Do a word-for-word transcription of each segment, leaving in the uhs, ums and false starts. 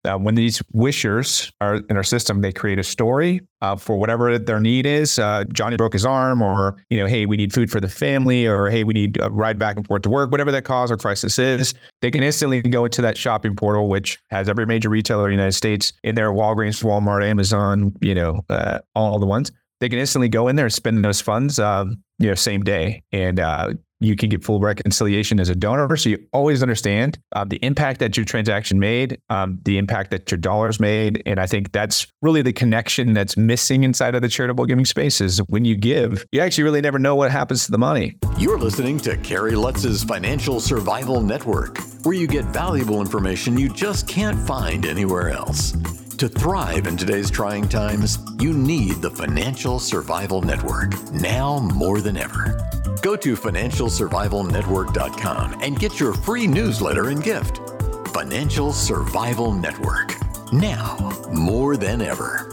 uh, when these wishers are in our system, they create a story uh, for whatever their need is. Uh, Johnny broke his arm, or, you know, hey, we need food for the family, or hey, we need a ride back and forth to work, whatever that cause or crisis is. They can instantly go into that shopping portal, which has every major retailer in the United States in there: Walgreens, Walmart, Amazon, you know, uh, all the ones. They can instantly go in there and spend those funds, um, you know, same day. And uh, you can get full reconciliation as a donor. So you always understand uh, the impact that your transaction made, um, the impact that your dollars made. And I think that's really the connection that's missing inside of the charitable giving space. Is when you give, you actually really never know what happens to the money. You're listening to Kerry Lutz's Financial Survival Network, where you get valuable information you just can't find anywhere else. To thrive in today's trying times, you need the Financial Survival Network, now more than ever. Go to financial survival network dot com and get your free newsletter and gift. Financial Survival Network, now more than ever.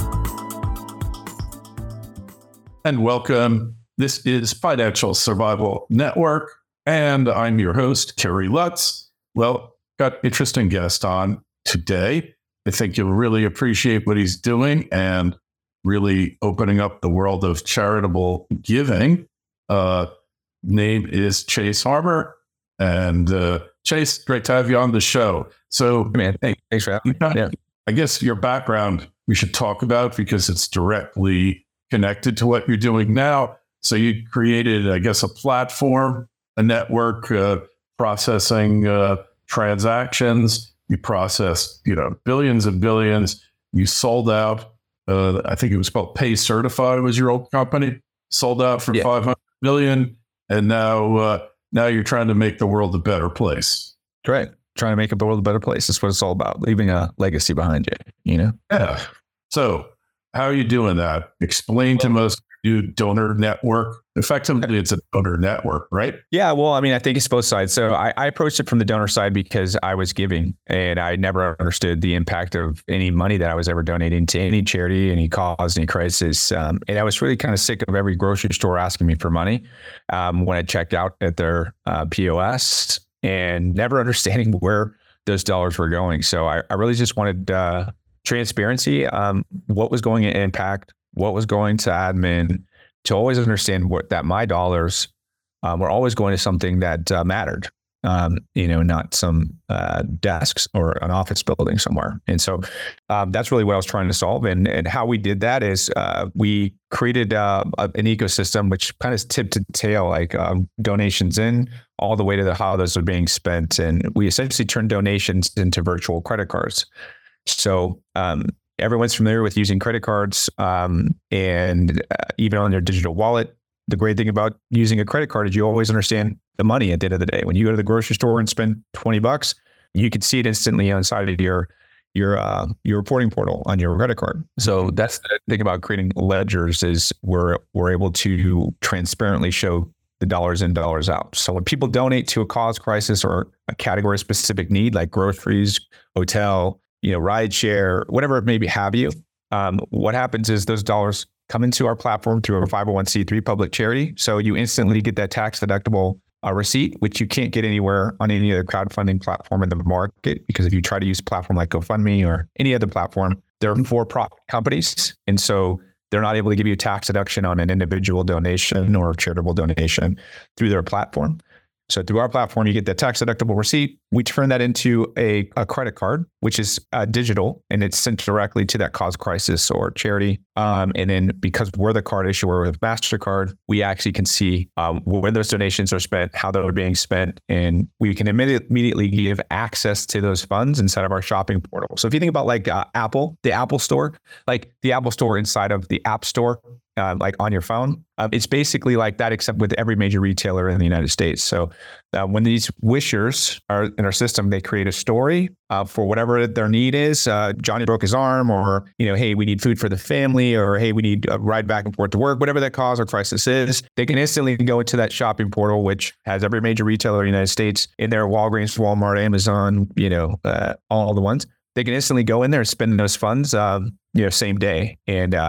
And welcome. This is Financial Survival Network, and I'm your host, Kerry Lutz. Well, got an interesting guest on today. I think you'll really appreciate what he's doing and really opening up the world of charitable giving. Uh, name is Chase Harmer. And uh, Chase, great to have you on the show. So, Hey man, thanks, thanks for having me. Yeah. I guess your background we should talk about because it's directly connected to what you're doing now. So you created, I guess, a platform, a network uh, processing uh, transactions. You processed, you know, billions and billions. You sold out. Uh, I think it was called Pay Certified was your old company. Sold out for yeah. five hundred million, and now uh, now you're trying to make the world a better place. Right, trying to make the world a better place. That's what it's all about. Leaving a legacy behind you. You know. Yeah. So, how are you doing that? Explain to most new donor network. Effectively, it's a donor network, right? Yeah, well, I mean, I think it's both sides. So I, I approached it from the donor side because I was giving, and I never understood the impact of any money that I was ever donating to any charity, any cause, any crisis. Um, and I was really kind of sick of every grocery store asking me for money um, when I checked out at their uh, P O S, and never understanding where those dollars were going. So I, I really just wanted uh, transparency, um, what was going to impact, what was going to admin, to always understand what that my dollars um, were always going to something that uh, mattered, um, you know, not some uh, desks or an office building somewhere. And so um, that's really what I was trying to solve. And and how we did that is uh, we created uh, an ecosystem which kind of tip to tail, like um, donations in all the way to the how those are being spent. And we essentially turned donations into virtual credit cards. So um, everyone's familiar with using credit cards, um, and uh, even on their digital wallet. The great thing about using a credit card is you always understand the money at the end of the day. When you go to the grocery store and spend twenty bucks, you can see it instantly inside of your your uh, your reporting portal on your credit card. So that's the thing about creating ledgers is we're we're able to transparently show the dollars in, dollars out. So when people donate to a cause, crisis, or a category specific need like groceries, hotel, you know, ride share, whatever it may be, have you. Um, what happens is those dollars come into our platform through a five oh one c three public charity. So you instantly get that tax deductible uh, receipt, which you can't get anywhere on any other crowdfunding platform in the market. Because if you try to use a platform like GoFundMe or any other platform, they're for-profit companies. And so they're not able to give you a tax deduction on an individual donation or charitable donation through their platform. So through our platform, you get that tax deductible receipt. We turn that into a, a credit card, which is uh, digital, and it's sent directly to that cause, crisis, or charity. Um, and then because we're the card issuer with MasterCard, we actually can see um, where those donations are spent, how they're being spent, and we can immediately, immediately give access to those funds inside of our shopping portal. So if you think about like uh, Apple, the Apple Store, like the Apple Store inside of the App Store, Uh, like on your phone. Um, it's basically like that, except with every major retailer in the United States. So uh, when these wishers are in our system, they create a story uh, for whatever their need is. Uh, Johnny broke his arm, or, you know, hey, we need food for the family, or hey, we need a ride back and forth to work, whatever that cause or crisis is. They can instantly go into that shopping portal, which has every major retailer in the United States in there: Walgreens, Walmart, Amazon, you know, uh, all the ones. They can instantly go in there and spend those funds, um, you know, same day. And uh,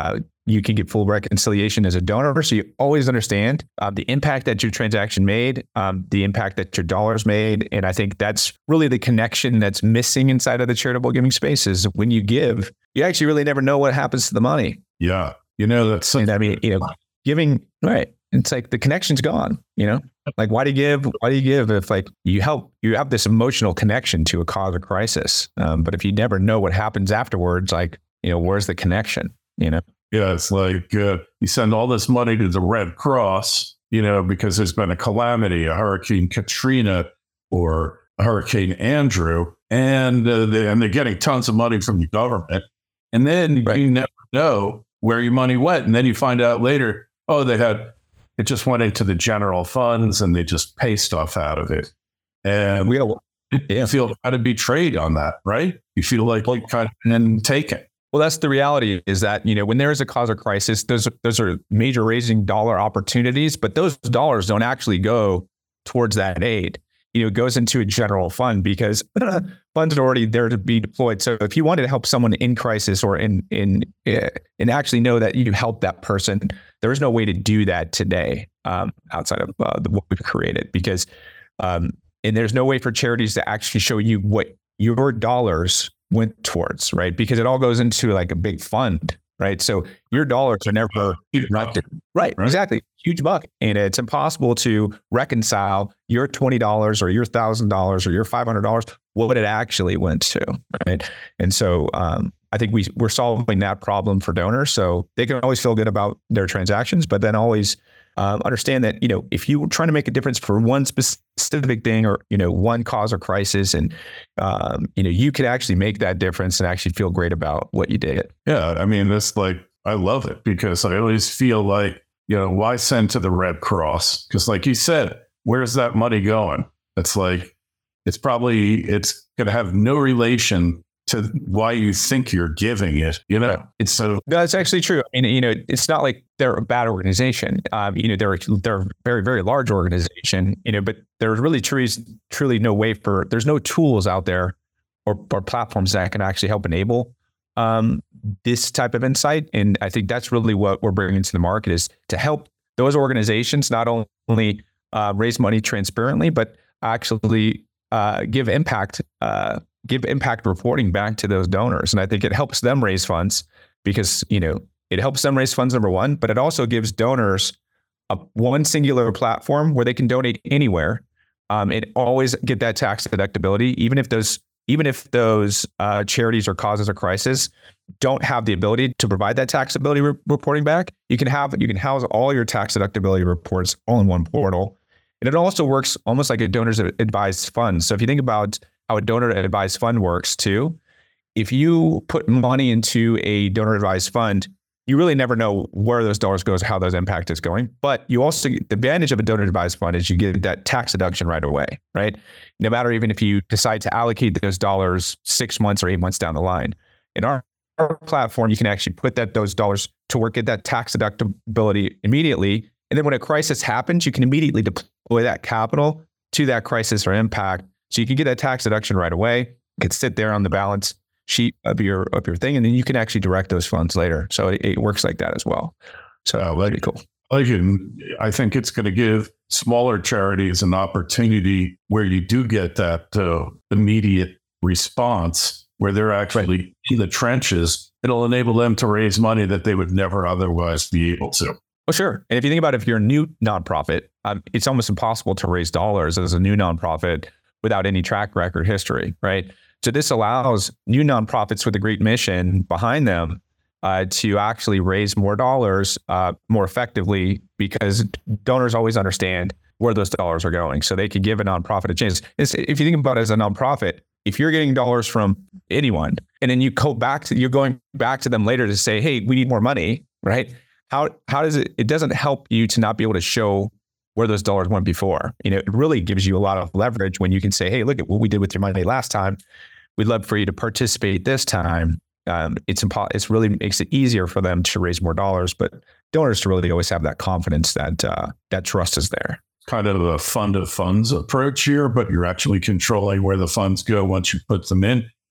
you can get full reconciliation as a donor. So you always understand uh, the impact that your transaction made, um, the impact that your dollars made. And I think that's really the connection that's missing inside of the charitable giving space is when you give, you actually really never know what happens to the money. Yeah. You know, that's, and I mean, you know, giving, right. It's like the connection's gone, you know, like why do you give? Why do you give if like you help, you have this emotional connection to a cause or crisis. Um, but if you never know what happens afterwards, like, you know, where's the connection, you know? Yeah, it's like uh, you send all this money to the Red Cross, you know, because there's been a calamity, a Hurricane Katrina or a Hurricane Andrew, and uh, they, and they're getting tons of money from the government. And then right. you never know where your money went. And then you find out later, oh, they had, it just went into the general funds and they just pay stuff out of it. And we yeah. feel kind of betrayed on that, right? You feel like you kind of been taken. Well, that's the reality is that, you know, when there is a cause or crisis, those, those are major raising dollar opportunities, but those dollars don't actually go towards that aid. You know, it goes into a general fund because funds are already there to be deployed. So if you wanted to help someone in crisis or in, in, uh, and actually know that you help that person, there is no way to do that today um, outside of uh, the, what we've created because, um, and there's no way for charities to actually show you what your dollars went towards, right? Because it all goes into like a big fund, right? So your dollars are never directed. Right, right, exactly. Huge buck. And it's impossible to reconcile your twenty dollars or your one thousand dollars or your five hundred dollars, what it actually went to, right? And so um, I think we, we're solving that problem for donors. So they can always feel good about their transactions, but then always Um, understand that, you know, if you were trying to make a difference for one specific thing or, you know, one cause or crisis and, um, you know, you could actually make that difference and actually feel great about what you did. Yeah. I mean, that's like, I love it because I always feel like, you know, why send to the Red Cross? Because like you said, where's that money going? It's like, it's probably, it's going to have no relation to why you think you're giving it, you know, it's so. That's actually true. I mean, you know, it's not like they're a bad organization. Um, you know, they're, they're a very, very large organization, you know, but there's really truly, truly no way for, there's no tools out there or, or platforms that can actually help enable um, this type of insight. And I think that's really what we're bringing to the market is to help those organizations not only uh, raise money transparently, but actually uh, give impact uh give impact reporting back to those donors. And I think it helps them raise funds because, you know, it helps them raise funds, number one, but it also gives donors a one singular platform where they can donate anywhere um, and always get that tax deductibility, even if those, even if those uh, charities or causes or crisis don't have the ability to provide that taxability re- reporting back. You can have, you can house all your tax deductibility reports all in one portal. And it also works almost like a donor's advised fund. So if you think about how a donor advised fund works too. If you put money into a donor advised fund, you really never know where those dollars goes, how those impact is going. But you also, the advantage of a donor advised fund is you get that tax deduction right away, right? No matter even if you decide to allocate those dollars six months or eight months down the line. In our, our platform, you can actually put that those dollars to work, get that tax deductibility immediately. And then when a crisis happens, you can immediately deploy that capital to that crisis or impact. So you can get that tax deduction right away. It can sit there on the balance sheet of your of your thing, and then you can actually direct those funds later. So it, it works like that as well. So uh, that'd be cool. Like, I think it's going to give smaller charities an opportunity where you do get that uh, immediate response, where they're actually right. in the trenches. It'll enable them to raise money that they would never otherwise be able to. Well, sure. And if you think about it, if you're a new nonprofit, um, it's almost impossible to raise dollars as a new nonprofit without any track record history, right? So this allows new nonprofits with a great mission behind them uh, to actually raise more dollars uh, more effectively because donors always understand where those dollars are going. So they can give a nonprofit a chance. It's, if you think about it as a nonprofit, if you're getting dollars from anyone and then you go back to, you're going back to them later to say, hey, we need more money, right? How how does it, it doesn't help you to not be able to show where those dollars went before. You know, it really gives you a lot of leverage when you can say, hey, look at what we did with your money last time. We'd love for you to participate this time. Um, it's impo- It's really makes it easier for them to raise more dollars, but donors to really always have that confidence that uh, that trust is there. Kind of a fund of funds approach here, but you're actually controlling where the funds go once you put them in.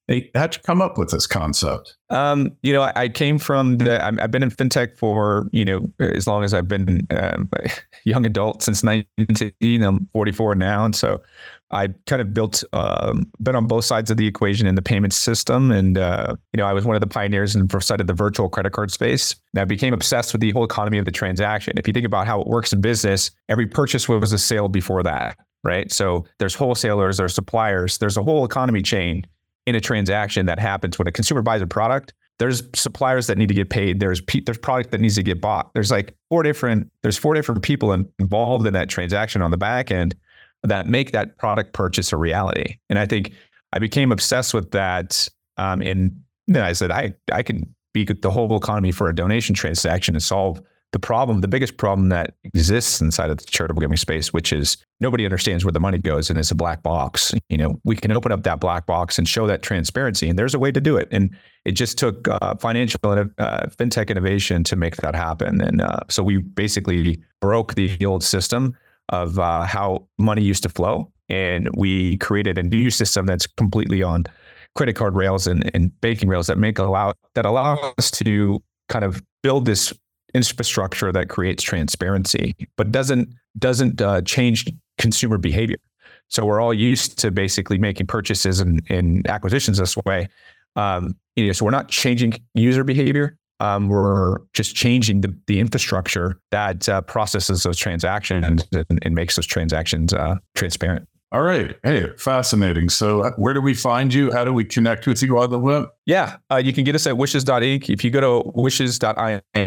Hey, how'd you come up with this concept? Um, you know, I, I came from the, I've been in fintech for, you know, as long as I've been um, a young adult since nineteen. I'm forty-four now. And so I kind of built, um, been on both sides of the equation in the payment system. And, uh, you know, I was one of the pioneers and first started the virtual credit card space. And I became obsessed with the whole economy of the transaction. If you think about how it works in business, every purchase was a sale before that, right? So there's wholesalers, there's suppliers, there's a whole economy chain in a transaction that happens when a consumer buys a product. There's suppliers that need to get paid. There's pe- there's product that needs to get bought. There's like four different there's four different people in, involved in that transaction on the back end that make that product purchase a reality. And I think I became obsessed with that. Um, and then I said I I can be the whole economy for a donation transaction and solve the problem, the biggest problem that exists inside of the charitable giving space, which is nobody understands where the money goes and it's a black box. You know, we can open up that black box and show that transparency, and there's a way to do it. And it just took uh, financial and uh, fintech innovation to make that happen. And uh, so we basically broke the old system of uh, how money used to flow, and we created a new system that's completely on credit card rails and, and banking rails that make allow that allow us to kind of build this infrastructure that creates transparency, but doesn't doesn't uh, change consumer behavior. So we're all used to basically making purchases and, and acquisitions this way. Um, you know, so we're not changing user behavior. Um, we're just changing the, the infrastructure that uh, processes those transactions and, and makes those transactions uh, transparent. All right. Hey, fascinating. So where do we find you? How do we connect with you on the web? Yeah, uh, you can get us at wishes dot inc. If you go to wishes dot I N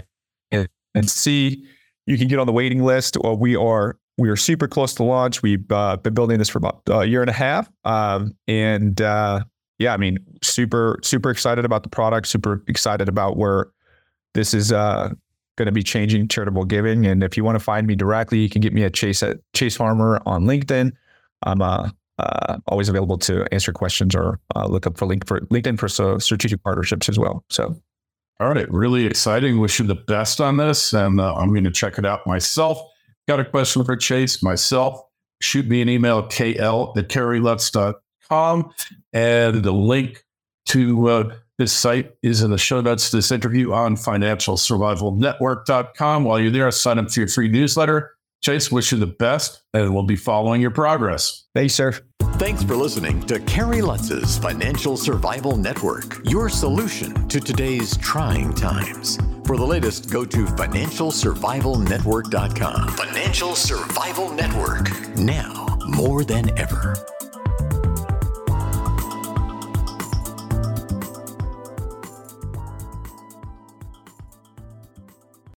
and see, you can get on the waiting list. Or we are we are super close to launch. We've uh, been building this for about a year and a half, um, and uh, yeah, I mean, super super excited about the product. Super excited about where this is uh, going to be changing charitable giving. And if you want to find me directly, you can get me at Chase at Chase Harmer on LinkedIn. I'm uh, uh, always available to answer questions or uh, look up for link for LinkedIn for so strategic partnerships as well. So. All right. Really exciting. Wish you the best on this. And uh, I'm going to check it out myself. Got a question for Chase myself. Shoot me an email at k l at kerry lutz dot com. And the link to uh, this site is in the show notes to this interview on financial survival network dot com. While you're there, sign up for your free newsletter. Chase, wish you the best, and we'll be following your progress. Thanks, sir. Thanks for listening to Kerry Lutz's Financial Survival Network, your solution to today's trying times. For the latest, go to financial survival network dot com. Financial Survival Network, now more than ever.